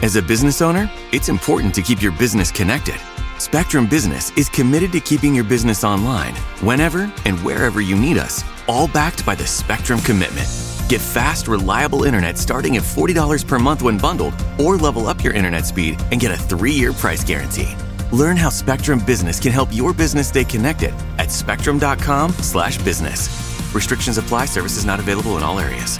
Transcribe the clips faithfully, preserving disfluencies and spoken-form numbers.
As a business owner, it's important to keep your business connected. Spectrum Business is committed to keeping your business online, whenever and wherever you need us, all backed by the Spectrum Commitment. Get fast, reliable internet starting at forty dollars per month when bundled, or level up your internet speed and get a three-year price guarantee. Learn how Spectrum Business can help your business stay connected at spectrum.com slash business. Restrictions apply. Services not available in all areas.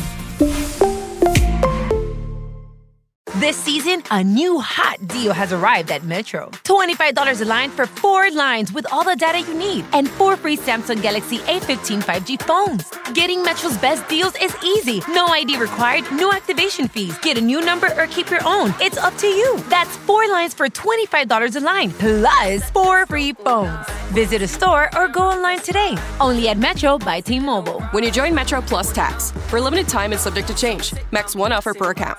This season, a new hot deal has arrived at Metro. twenty-five dollars a line for four lines with all the data you need and four free Samsung Galaxy A fifteen five G phones. Getting Metro's best deals is easy. No I D required, no activation fees. Get a new number or keep your own. It's up to you. That's four lines for twenty-five dollars a line, plus four free phones. Visit a store or go online today. Only at Metro by T-Mobile. When you join Metro Plus Tax, for a limited time and subject to change. Max one offer per account.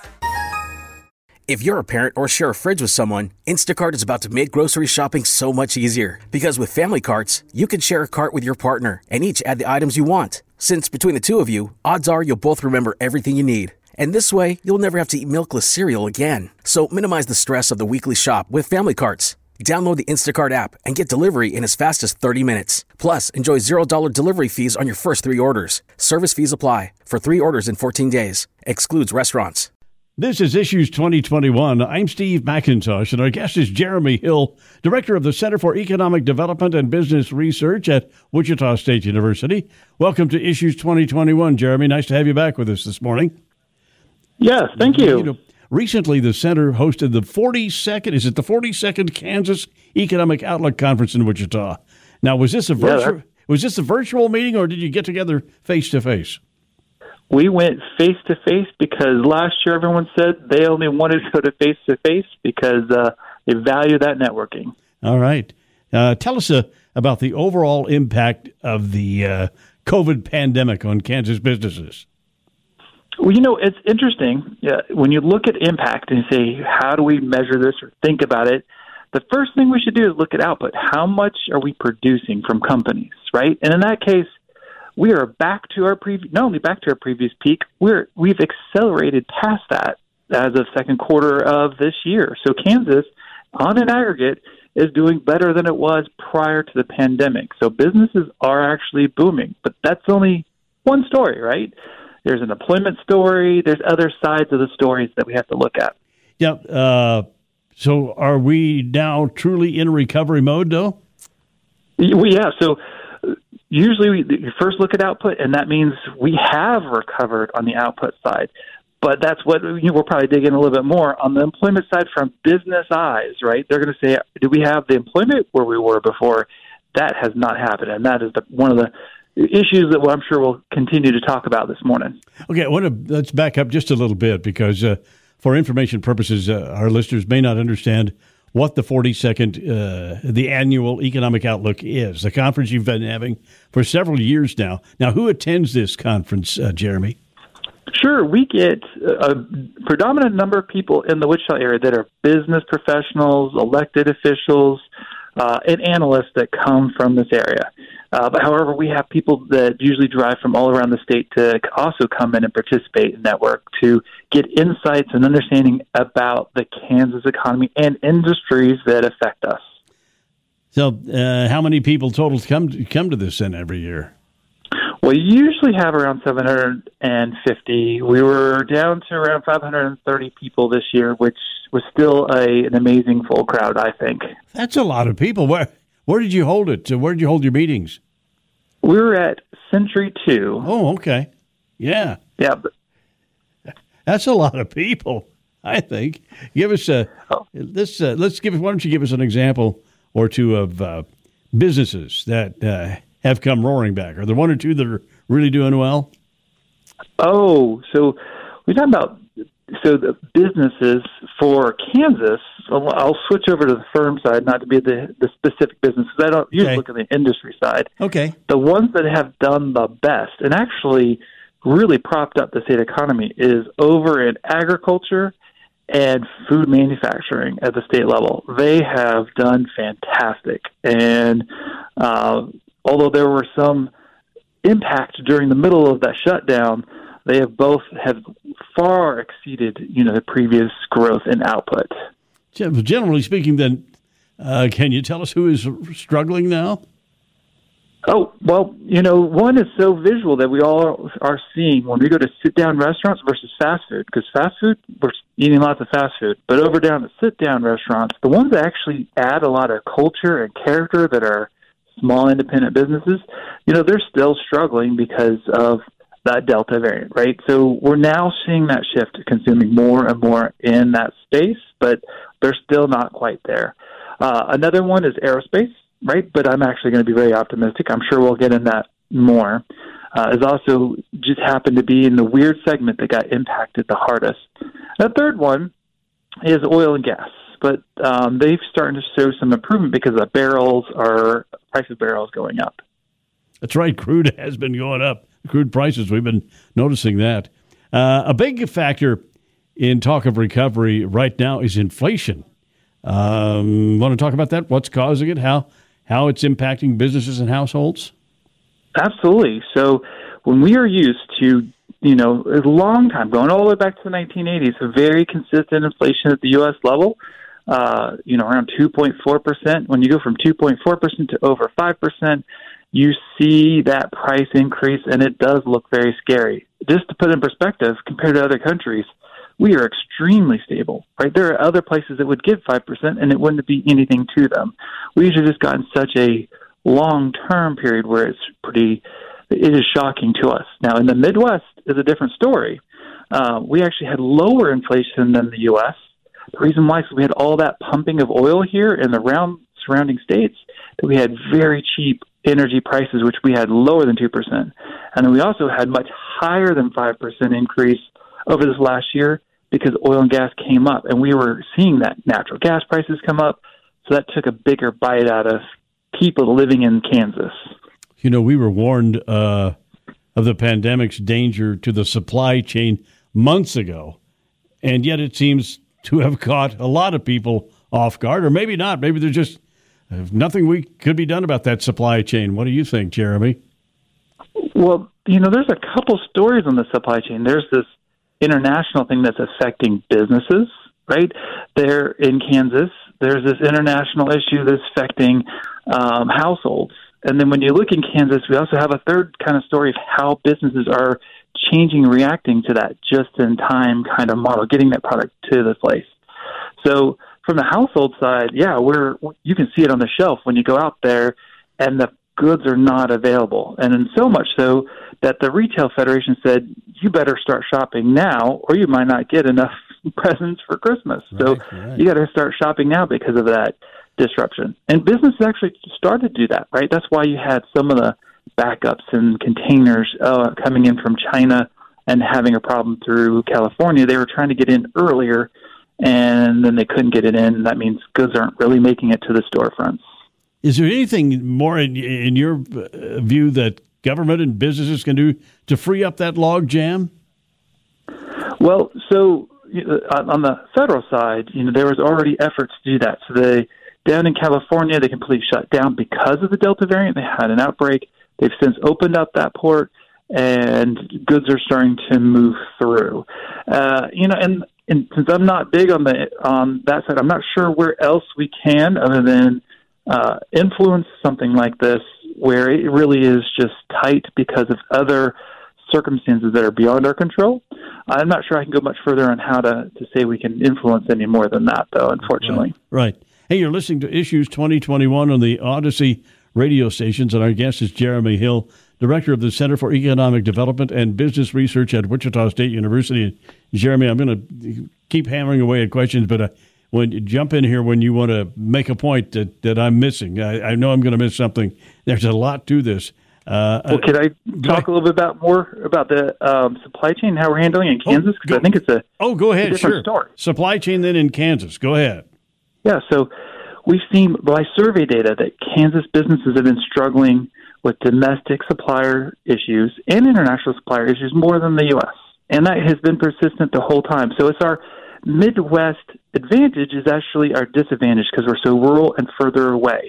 If you're a parent or share a fridge with someone, Instacart is about to make grocery shopping so much easier. Because with family carts, you can share a cart with your partner and each add the items you want. Since between the two of you, odds are you'll both remember everything you need. And this way, you'll never have to eat milkless cereal again. So minimize the stress of the weekly shop with family carts. Download the Instacart app and get delivery in as fast as thirty minutes. Plus, enjoy zero dollars delivery fees on your first three orders. Service fees apply for three orders in fourteen days. Excludes restaurants. This is Issues twenty twenty-one. I'm Steve McIntosh, and our guest is Jeremy Hill, Director of the Center for Economic Development and Business Research at Wichita State University. Welcome to Issues twenty twenty-one, Jeremy. Nice to have you back with us this morning. Yes, thank you. you know, recently, the center hosted the forty-second, is it the forty-second Kansas Economic Outlook Conference in Wichita? Now, was this a virtual, yeah, was this a virtual meeting, or did you get together face-to-face? We went face-to-face because last year everyone said they only wanted to go to face-to-face because uh, they value that networking. All right. Uh, tell us uh, about the overall impact of the uh, COVID pandemic on Kansas businesses. Well, you know, it's interesting. Yeah, when you look at impact and say, how do we measure this or think about it, the first thing we should do is look at output. How much are we producing from companies, right? And in that case, we are back to our previous, not only back to our previous peak, we're, we've accelerated past that as of second quarter of this year. So Kansas, on an aggregate, is doing better than it was prior to the pandemic. So businesses are actually booming, but that's only one story, right? There's an employment story. There's other sides of the stories that we have to look at. Yeah. Uh, so are we now truly in recovery mode, though? Yeah. So usually we you first look at output, and that means we have recovered on the output side. But that's what you know, we'll probably dig in a little bit more. On the employment side from business eyes, right? They're going to say, do we have the employment where we were before? That has not happened, and that is the, one of the issues that I'm sure we'll continue to talk about this morning. Okay, I want to, let's back up just a little bit because uh, for information purposes, uh, our listeners may not understand what the forty-second, uh, the annual Economic Outlook is, the conference you've been having for several years now. Now, who attends this conference, uh, Jeremy? Sure. We get a predominant number of people in the Wichita area that are business professionals, elected officials, uh, and analysts that come from this area. Uh, but however, we have people that usually drive from all around the state to also come in and participate in that work to get insights and understanding about the Kansas economy and industries that affect us. So uh, how many people total come to, come to this then every year? We usually have around seven hundred fifty. We were down to around five hundred thirty people this year, which was still a, an amazing full crowd, I think. That's a lot of people. Where where did you hold it? Where did you hold your meetings? We were at Century two. Oh, okay. Yeah. Yeah. But, that's a lot of people, I think. Give us a oh. this. Uh, let's give. Why don't you give us an example or two of uh, businesses that uh, have come roaring back? Are there one or two that are really doing well? Oh, so we're talking about so the businesses for Kansas. I'll switch over to the firm side, not to be the, the specific businesses. I don't usually okay. look at the industry side. Okay. The ones that have done the best and actually really propped up the state economy is over in agriculture and food manufacturing at the state level. They have done fantastic. And uh, although there were some impact during the middle of that shutdown, they have both have far exceeded, you know, the previous growth in output. Generally speaking, then, uh, can you tell us who is struggling now? Oh, well, you know, one is so visual that we all are seeing when we go to sit-down restaurants versus fast food, because fast food, we're eating lots of fast food, but over down at sit-down restaurants, the ones that actually add a lot of culture and character that are small independent businesses, you know, they're still struggling because of that Delta variant, right? So we're now seeing that shift to consuming more and more in that space, but they're still not quite there. Uh, another one is aerospace. Right, but I'm actually going to be very optimistic. I'm sure we'll get in that more. Uh, is also just happened to be in the weird segment that got impacted the hardest. The third one is oil and gas, but um, they've started to show some improvement because the barrels are price of barrels going up. That's right. Crude has been going up. Crude prices, we've been noticing that. Uh, a big factor in talk of recovery right now is inflation. Um, want to talk about that? What's causing it? How? How it's impacting businesses and households? Absolutely. So when we are used to, you know, a long time, going all the way back to the nineteen eighties, a very consistent inflation at the U S level, uh, you know, around two point four percent. When you go from two point four percent to over five percent, you see that price increase, and it does look very scary. Just to put it in perspective, compared to other countries, we are extremely stable, right? There are other places that would give five percent and it wouldn't be anything to them. We usually just gotten such a long-term period where it's pretty, it is shocking to us. Now, in the Midwest is a different story. Uh, we actually had lower inflation than the U S. The reason why is we had all that pumping of oil here in the round surrounding states that we had very cheap energy prices, which we had lower than two percent. And then we also had much higher than five percent increase over this last year because oil and gas came up, and we were seeing that natural gas prices come up, so that took a bigger bite out of people living in Kansas. You know, we were warned uh, of the pandemic's danger to the supply chain months ago, and yet it seems to have caught a lot of people off guard, or maybe not. Maybe there's just uh, nothing we could be done about that supply chain. What do you think, Jeremy? Well, you know, there's a couple stories on the supply chain. There's this international thing that's affecting businesses, right? There in Kansas, there's this international issue that's affecting um, households. And then when you look in Kansas, we also have a third kind of story of how businesses are changing and reacting to that just-in-time kind of model, getting that product to the place. So from the household side, yeah, we're you can see it on the shelf when you go out there, and the goods are not available. And in so much so that the Retail Federation said, you better start shopping now or you might not get enough presents for Christmas. Right, so right. You got to start shopping now because of that disruption. And businesses actually started to do that, right? That's why you had some of the backups and containers uh, coming in from China and having a problem through California. They were trying to get in earlier, and then they couldn't get it in. That means goods aren't really making it to the storefronts. Is there anything more in, in your view that government and businesses can do to free up that log jam? Well, so on the federal side, you know, there was already efforts to do that. So they down in California, they completely shut down because of the Delta variant. They had an outbreak. They've since opened up that port, and goods are starting to move through. Uh, you know, and, and since I'm not big on the on that side, I'm not sure where else we can other than uh, influence something like this, where it really is just tight because of other circumstances that are beyond our control. I'm not sure I can go much further on how to, to say we can influence any more than that, though, unfortunately. Right. right. Hey, you're listening to Issues twenty twenty-one on the Odyssey radio stations, and our guest is Jeremy Hill, Director of the Center for Economic Development and Business Research at Wichita State University. And Jeremy, I'm going to keep hammering away at questions, but uh, when you jump in here when you want to make a point that, that I'm missing. I, I know I'm going to miss something. There's a lot to this. Uh, well, could I talk a little bit about more about the um, supply chain, how we're handling it in Kansas? Because oh, I think it's a oh, go ahead, different sure. story. Supply chain then in Kansas. Go ahead. Yeah, so we've seen by survey data that Kansas businesses have been struggling with domestic supplier issues and international supplier issues more than the U S, and that has been persistent the whole time. So it's our Midwest advantage is actually our disadvantage because we're so rural and further away.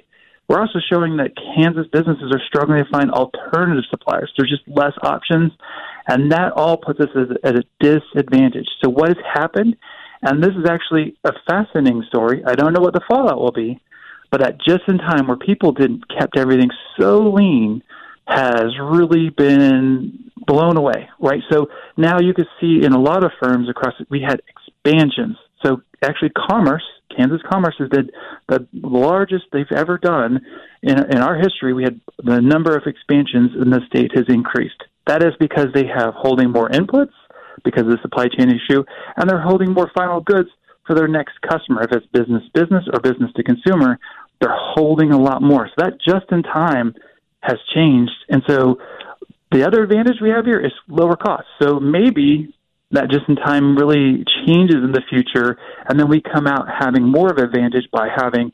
we're also showing that Kansas businesses are struggling to find alternative suppliers. There's just less options, and that all puts us at a disadvantage. So what has happened, and this is actually a fascinating story. I don't know what the fallout will be, but at just in time where people didn't kept everything so lean has really been blown away, right? So now you can see in a lot of firms across, we had expansions. So actually Commerce, Kansas Commerce has did the largest they've ever done in, in our history. We had the number of expansions in the state has increased. That is because they have holding more inputs because of the supply chain issue, and they're holding more final goods for their next customer. If it's business business or business to consumer, they're holding a lot more. So that just in time has changed. And so the other advantage we have here is lower costs. So maybe that just in time really changes in the future, and then we come out having more of an advantage by having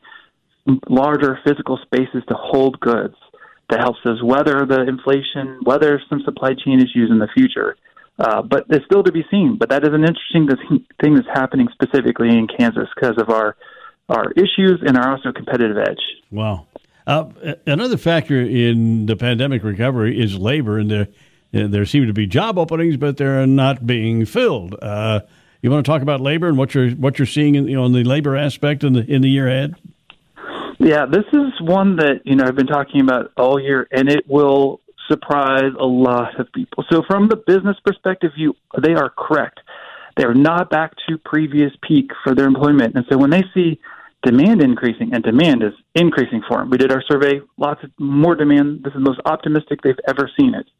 larger physical spaces to hold goods. That helps us weather the inflation, weather some supply chain issues in the future. Uh, but it's still to be seen. But that is an interesting thing that's happening specifically in Kansas because of our our issues and our also competitive edge. Wow. Uh, another factor in the pandemic recovery is labor, and there, there seem to be job openings, but they're not being filled. Uh, you want to talk about labor and what you're what you're seeing in, you know, in the labor aspect in the in the year ahead? Yeah, this is one that you know I've been talking about all year, and it will surprise a lot of people. So, from the business perspective, you they are correct. They are not back to previous peak for their employment, and so when they see demand increasing, and demand is increasing for them. We did our survey, lots of more demand. This is the most optimistic they've ever seen it.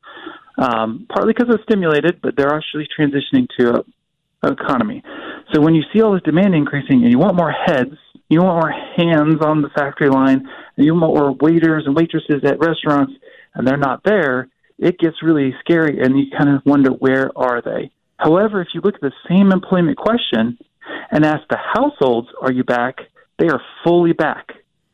Um, partly because it's stimulated, but they're actually transitioning to an economy. So when you see all this demand increasing and you want more heads, you want more hands on the factory line, and you want more waiters and waitresses at restaurants, and they're not there, it gets really scary, and you kind of wonder, where are they? However, if you look at the same employment question and ask the households, are you back? They are fully back.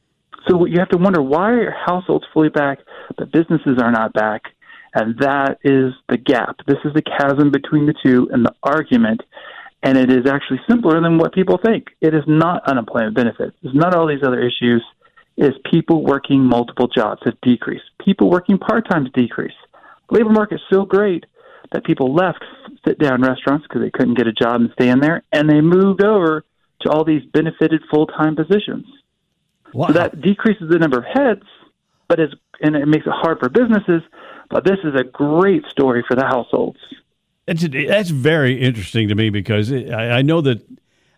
So you have to wonder, why are households fully back, but businesses are not back? And that is the gap. This is the chasm between the two and the argument. And it is actually simpler than what people think. It is not unemployment benefits. It's not all these other issues. It is people working multiple jobs have decreased. People working part-time have decreased. The labor market is so great that people left sit-down restaurants because they couldn't get a job and stay in there, and they moved over to all these benefited full-time positions. Wow. So that decreases the number of heads, but it's, and it makes it hard for businesses, but this is a great story for the households. It's, that's very interesting to me because I, I know that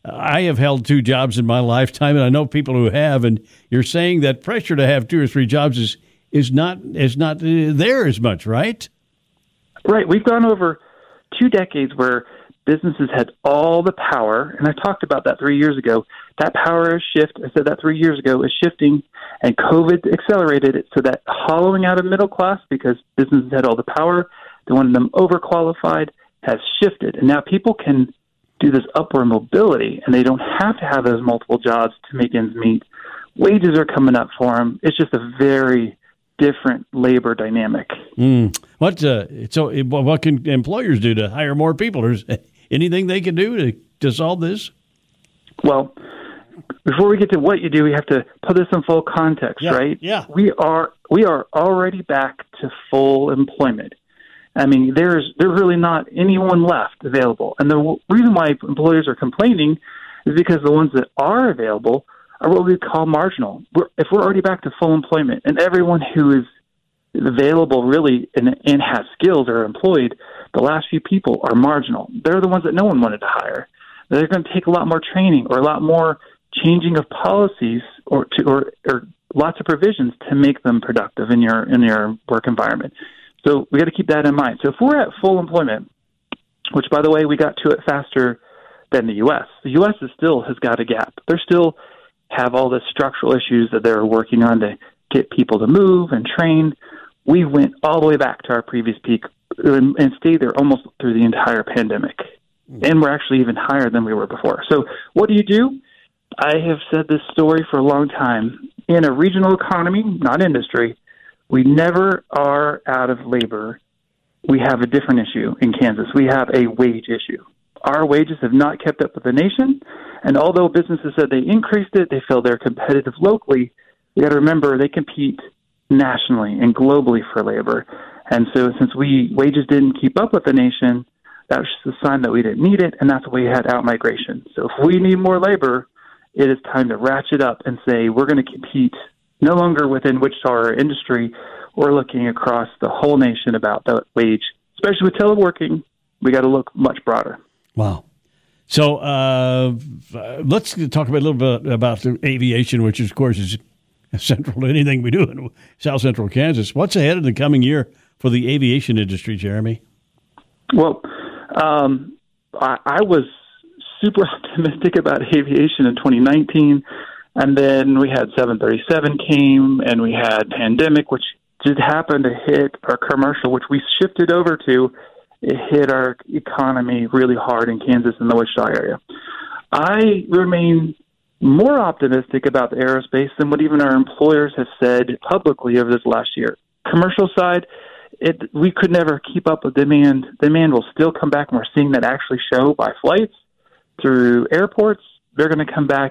I have held two jobs in my lifetime, and I know people who have, and you're saying that pressure to have two or three jobs is, is not is not there as much, right? Right. We've gone over two decades where businesses had all the power, and I talked about that three years ago. That power shift, I said that three years ago, is shifting, and COVID accelerated it. So that hollowing out of middle class because businesses had all the power, they wanted them overqualified, has shifted. And now people can do this upward mobility, and they don't have to have those multiple jobs to make ends meet. Wages are coming up for them. It's just a very different labor dynamic. Mm. What uh, so? What can employers do to hire more people? Is anything they can do to, to solve this? Well, before we get to what you do, we have to put this in full context, yeah, right? Yeah. We are we are already back to full employment. I mean, there's there's really not anyone left available, and the reason why employers are complaining is because the ones that are available are what we call marginal. We're, if we're already back to full employment, and everyone who is available really and, and has skills or employed, the last few people are marginal. They're the ones that no one wanted to hire. They're going to take a lot more training or a lot more changing of policies or to, or, or lots of provisions to make them productive in your in your work environment. So we got to keep that in mind. So if we're at full employment, which by the way we got to it faster than the U S, the U S is still has got a gap. They're still have all the structural issues that they're working on to get people to move and train. We went all the way back to our previous peak and, and stayed there almost through the entire pandemic. Mm-hmm. And we're actually even higher than we were before. So what do you do? I have said this story for a long time. In a regional economy, not industry, we never are out of labor. We have a different issue in Kansas. We have a wage issue. Our wages have not kept up with the nation, and although businesses said they increased it, they feel they're competitive locally, you got to remember they compete nationally and globally for labor. And so since we wages didn't keep up with the nation, that was just a sign that we didn't need it, and that's why we had out-migration. So if we need more labor, it is time to ratchet up and say we're going to compete no longer within Wichita or industry. We're looking across the whole nation about the wage. Especially with teleworking, we got to look much broader. Wow. So uh, let's talk a little bit about the aviation, which, of course, is central to anything we do in South Central Kansas. What's ahead in the coming year for the aviation industry, Jeremy? Well, um, I, I was super optimistic about aviation in twenty nineteen, and then we had seven thirty-seven came, and we had pandemic, which just happened to hit our commercial, which we shifted over to. It hit our economy really hard in Kansas and the Wichita area. I remain more optimistic about the aerospace than what even our employers have said publicly over this last year. Commercial side, it we could never keep up with demand. Demand will still come back, and we're seeing that actually show by flights through airports. They're going to come back.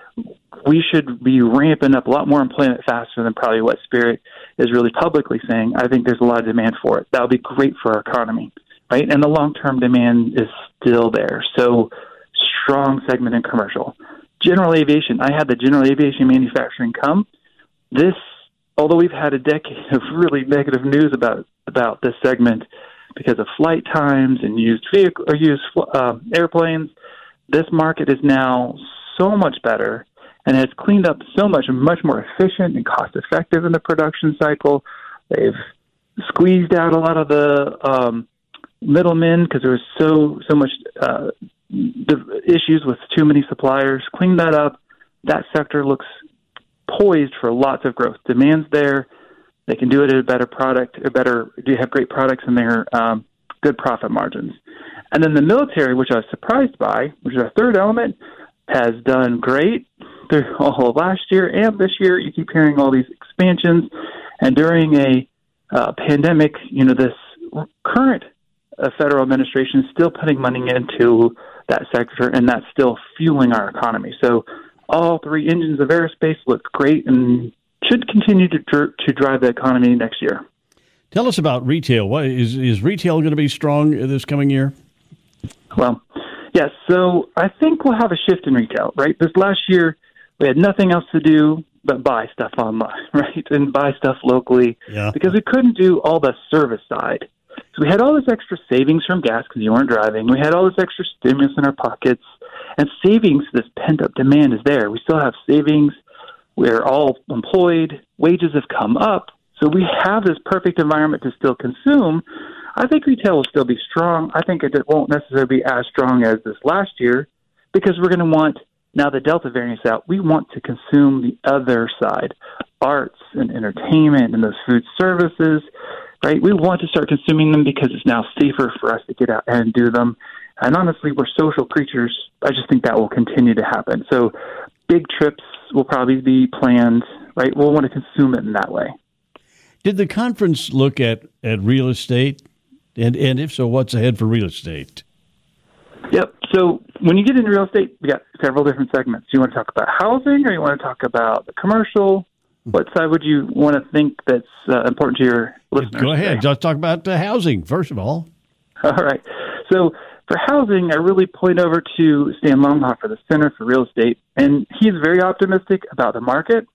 We should be ramping up a lot more employment faster than probably what Spirit is really publicly saying. I think there's a lot of demand for it. That would be great for our economy, right? And the long-term demand is still there. So strong segment in commercial. General aviation, I had the general aviation manufacturing come. This, although we've had a decade of really negative news about about this segment because of flight times and used vehicle or used uh, airplanes, this market is now so much better and has cleaned up so much and much more efficient and cost effective in the production cycle. They've squeezed out a lot of the um, middlemen because there was so so much uh, the issues with too many suppliers. Cleaned that up. That sector looks poised for lots of growth. Demand's there. They can do it at a better product, a better. Do have great products and they're um, good profit margins. And then the military, which I was surprised by, which is our third element, has done great through all of last year and this year. You keep hearing all these expansions, and during a uh, pandemic, you know, this current uh, federal administration is still putting money into that sector, and that's still fueling our economy. So all three engines of aerospace look great and should continue to dr- to drive the economy next year. Tell us about retail. What is is retail going to be strong this coming year? Well, yes. So I think we'll have a shift in retail, right? This last year, we had nothing else to do but buy stuff online, right? And buy stuff locally yeah. because we couldn't do all the service side. So we had all this extra savings from gas because you weren't driving. We had all this extra stimulus in our pockets. And savings, this pent-up demand is there. We still have savings. We're all employed. Wages have come up. So we have this perfect environment to still consume. I think retail will still be strong. I think it won't necessarily be as strong as this last year because we're going to want, now the Delta variant's out, we want to consume the other side, arts and entertainment and those food services, right? We want to start consuming them because it's now safer for us to get out and do them. And honestly, we're social creatures. I just think that will continue to happen. So big trips will probably be planned, right? We'll want to consume it in that way. Did the conference look at, at real estate? And and if so, what's ahead for real estate? Yep. So when you get into real estate, we got several different segments. You want to talk about housing or you want to talk about the commercial? What side would you want to think that's uh, important to your listeners? Go ahead. Today? Let's talk about uh, housing, first of all. All right. So for housing, I really point over to Stan Longhoff the Center for Real Estate, and he's very optimistic about the market.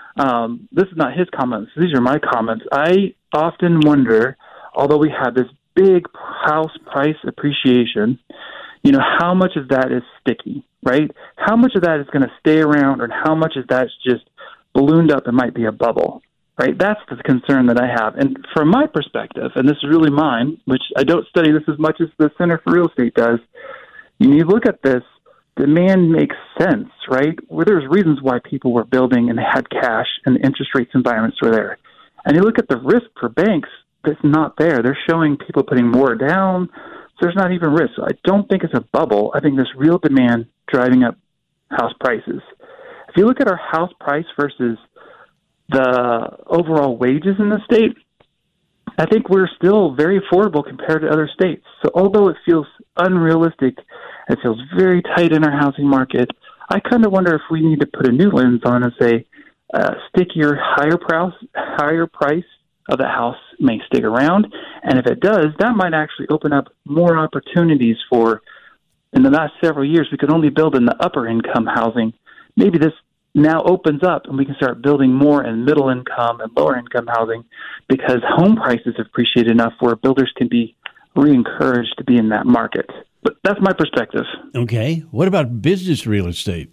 Um, this is not his comments. These are my comments. I often wonder, although we have this big house price appreciation, you know, how much of that is sticky, right? How much of that is going to stay around and how much of that's just ballooned up and might be a bubble, right? That's the concern that I have. And from my perspective, and this is really mine, which I don't study this as much as the Center for Real Estate does, when you look at this, demand makes sense, right? Where there's reasons why people were building and they had cash and the interest rates environments were there. And you look at the risk for banks, that's not there. They're showing people putting more down, so there's not even risk. So I don't think it's a bubble. I think there's real demand driving up house prices. If you look at our house price versus the overall wages in the state, I think we're still very affordable compared to other states. So although it feels unrealistic, it feels very tight in our housing market, I kind of wonder if we need to put a new lens on and say, uh, stickier, higher price, higher price of the house may stick around. And if it does, that might actually open up more opportunities for, in the last several years, we could only build in the upper income housing. Maybe this now opens up and we can start building more in middle income and lower income housing because home prices have appreciated enough where builders can be re-encouraged to be in that market. But that's my perspective. Okay. What about business real estate?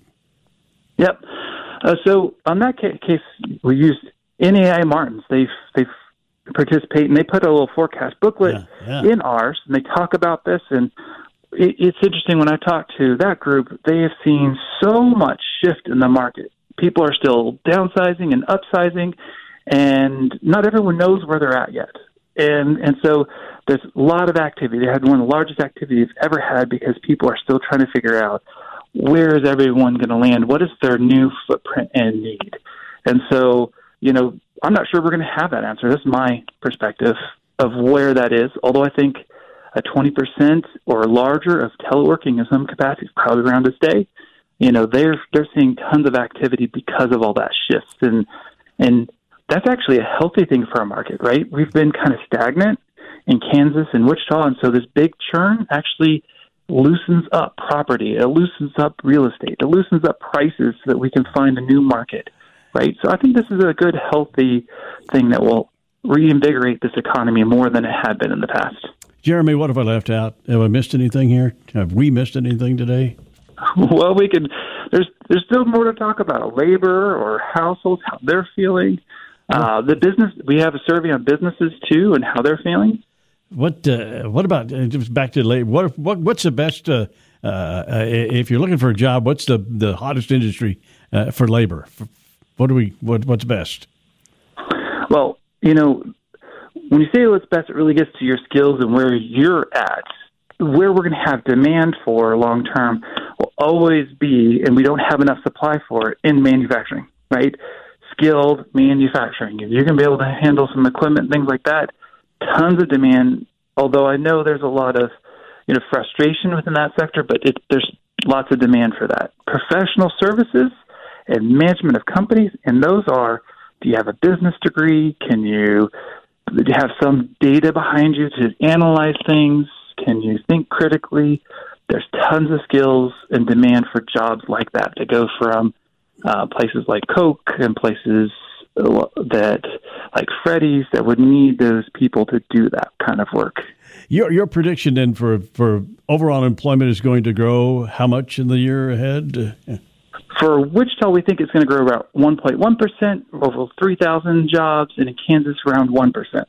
Yep. Uh, so on that ca- case, we used N A I Martins. They've, they've participate, and they put a little forecast booklet yeah, yeah. in ours, and they talk about this. And it, it's interesting, when I talk to that group, they have seen so much shift in the market. People are still downsizing and upsizing, and not everyone knows where they're at yet. And and so there's a lot of activity. They had one of the largest activities they've ever had because people are still trying to figure out, where is everyone going to land? What is their new footprint and need? And so, you know, I'm not sure we're going to have that answer. That's my perspective of where that is, although I think a twenty percent or larger of teleworking in some capacity is probably around to stay. You know, they're they're seeing tons of activity because of all that shifts, and and that's actually a healthy thing for our market, right? We've been kind of stagnant in Kansas and Wichita, and so this big churn actually loosens up property. It loosens up real estate. It loosens up prices so that we can find a new market, right? So I think this is a good, healthy thing that will reinvigorate this economy more than it had been in the past. Jeremy, what have I left out? Have I missed anything here? Have we missed anything today? Well, we can. There's there's still more to talk about. Labor or households, how they're feeling. Uh, the business. We have a survey on businesses too and how they're feeling. What uh, What about uh, just back to labor? What what what's the best? Uh, uh, if you're looking for a job, what's the, the hottest industry uh, for labor? What do we what what's best? Well, you know, when you say what's best, it really gets to your skills and where you're at. Where we're going to have demand for long term will always be, and we don't have enough supply for it, in manufacturing, right? Skilled manufacturing. If you can be able to handle some equipment, things like that, tons of demand. Although I know there's a lot of, you know, frustration within that sector, but it, there's lots of demand for that. Professional services and management of companies, and those are, do you have a business degree? Can you, do you have some data behind you to analyze things? Can you think critically? There's tons of skills and demand for jobs like that to go from uh, places like Coke and places that like Freddy's that would need those people to do that kind of work. Your your prediction then for, for overall employment is going to grow how much in the year ahead? For Wichita, we think it's going to grow about one point one percent, over three thousand jobs, and in Kansas around one percent.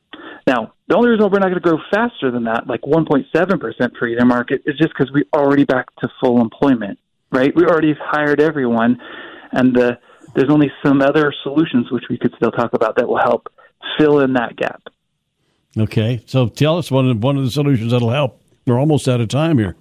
Now, the only reason we're not going to grow faster than that, like one point seven percent for either market, is just because we're already back to full employment, right? We already hired everyone, and the, there's only some other solutions which we could still talk about that will help fill in that gap. Okay, so tell us one of, one of the solutions that'll help. We're almost out of time here.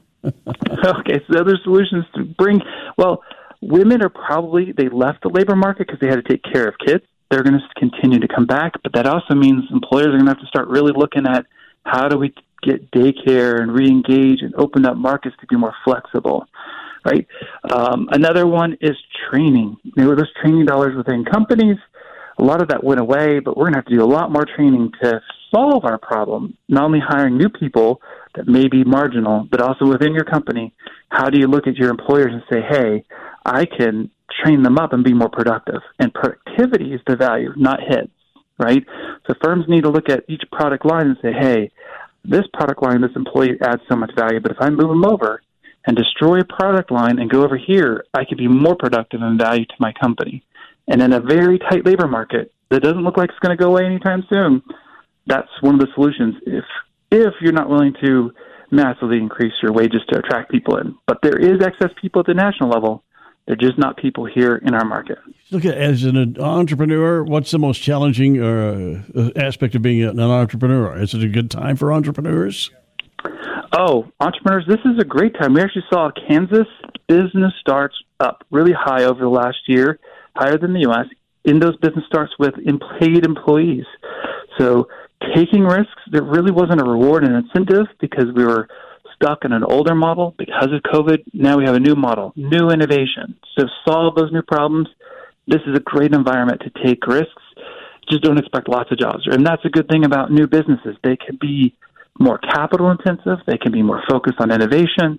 Okay, so the other solutions to bring, well, women are probably, they left the labor market because they had to take care of kids. They're going to continue to come back, but that also means employers are going to have to start really looking at how do we get daycare and re-engage and open up markets to be more flexible, right? Um, another one is training. There were those training dollars within companies. A lot of that went away, but we're going to have to do a lot more training to solve our problem, not only hiring new people that may be marginal, but also within your company. How do you look at your employers and say, hey, I can train them up and be more productive? And productivity is the value, not heads, right? So firms need to look at each product line and say, hey, this product line, this employee adds so much value, but if I move them over and destroy a product line and go over here, I could be more productive and value to my company. And in a very tight labor market that doesn't look like it's going to go away anytime soon, that's one of the solutions if if you're not willing to massively increase your wages to attract people in. But there is excess people at the national level. They're just not people here in our market. Look, as an entrepreneur, what's the most challenging uh, aspect of being an entrepreneur? Is it a good time for entrepreneurs? Oh, entrepreneurs, this is a great time. We actually saw Kansas business starts up really high over the last year, higher than the U S, in those business starts with paid employees. So taking risks, there really wasn't a reward and incentive because we were stuck in an older model because of COVID. Now we have a new model, new innovation. So solve those new problems, this is a great environment to take risks. Just don't expect lots of jobs. And that's a good thing about new businesses. They can be more capital intensive. They can be more focused on innovation.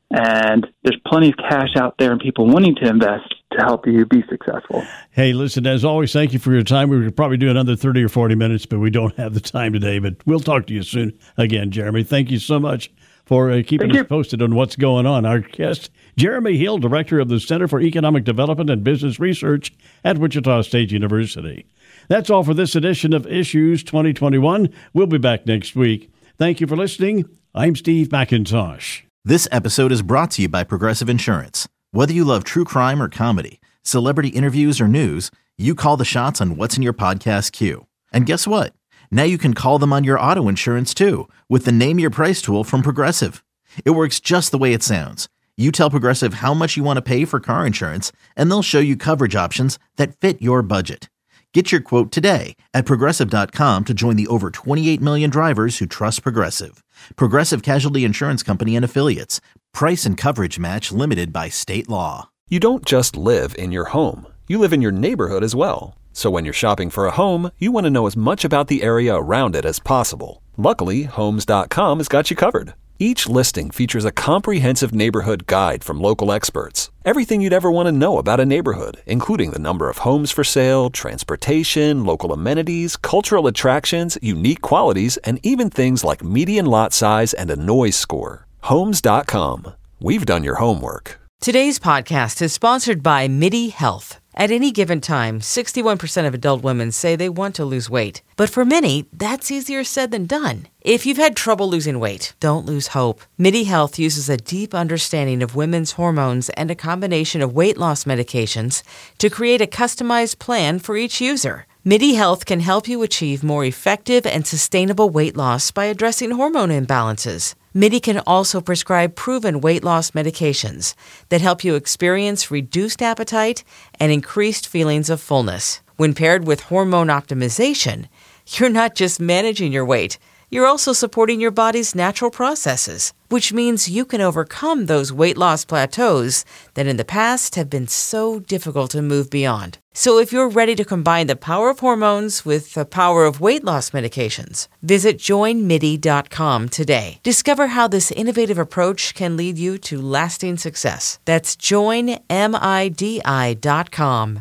And there's plenty of cash out there and people wanting to invest to help you be successful. Hey, listen, as always, thank you for your time. We could probably do another thirty or forty minutes, but we don't have the time today. But we'll talk to you soon again, Jeremy. Thank you so much for uh, keeping Thank us you. posted on what's going on. Our guest, Jeremy Hill, Director of the Center for Economic Development and Business Research at Wichita State University. That's all for this edition of Issues twenty twenty-one. We'll be back next week. Thank you for listening. I'm Steve McIntosh. This episode is brought to you by Progressive Insurance. Whether you love true crime or comedy, celebrity interviews or news, you call the shots on what's in your podcast queue. And guess what? Now you can call them on your auto insurance too with the Name Your Price tool from Progressive. It works just the way it sounds. You tell Progressive how much you want to pay for car insurance, and they'll show you coverage options that fit your budget. Get your quote today at Progressive dot com to join the over twenty-eight million drivers who trust Progressive. Progressive Casualty Insurance Company and Affiliates. Price and coverage match limited by state law. You don't just live in your home. You live in your neighborhood as well. So when you're shopping for a home, you want to know as much about the area around it as possible. Luckily, Homes dot com has got you covered. Each listing features a comprehensive neighborhood guide from local experts. Everything you'd ever want to know about a neighborhood, including the number of homes for sale, transportation, local amenities, cultural attractions, unique qualities, and even things like median lot size and a noise score. Homes dot com. We've done your homework. Today's podcast is sponsored by MIDI Health. At any given time, sixty-one percent of adult women say they want to lose weight. But for many, that's easier said than done. If you've had trouble losing weight, don't lose hope. MIDI Health uses a deep understanding of women's hormones and a combination of weight loss medications to create a customized plan for each user. MIDI Health can help you achieve more effective and sustainable weight loss by addressing hormone imbalances. MIDI can also prescribe proven weight loss medications that help you experience reduced appetite and increased feelings of fullness. When paired with hormone optimization, you're not just managing your weight, you're also supporting your body's natural processes, which means you can overcome those weight loss plateaus that in the past have been so difficult to move beyond. So if you're ready to combine the power of hormones with the power of weight loss medications, visit join midi dot com today. Discover how this innovative approach can lead you to lasting success. That's join midi dot com.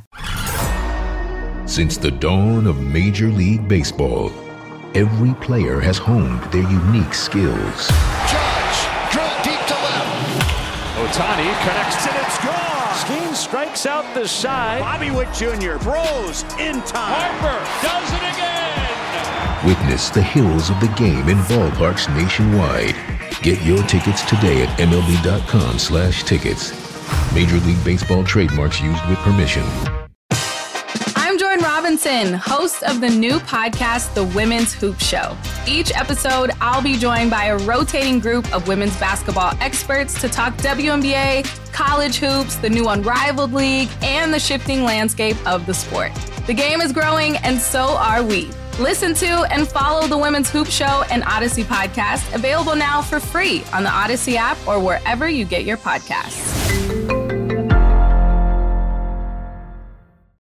Since the dawn of Major League Baseball, every player has honed their unique skills. Judge, drill deep to left. Ohtani connects and it's gone. Skeen strikes out the side. Bobby Witt Junior throws in time. Harper does it again. Witness the hills of the game in ballparks nationwide. Get your tickets today at M L B dot com slash tickets. Major League Baseball trademarks used with permission. I'm Jordan Robinson, host of the new podcast, The Women's Hoop Show. Each episode, I'll be joined by a rotating group of women's basketball experts to talk W N B A, college hoops, the new Unrivaled League, and the shifting landscape of the sport. The game is growing, and so are we. Listen to and follow The Women's Hoop Show and Odyssey podcast, available now for free on the Odyssey app or wherever you get your podcasts.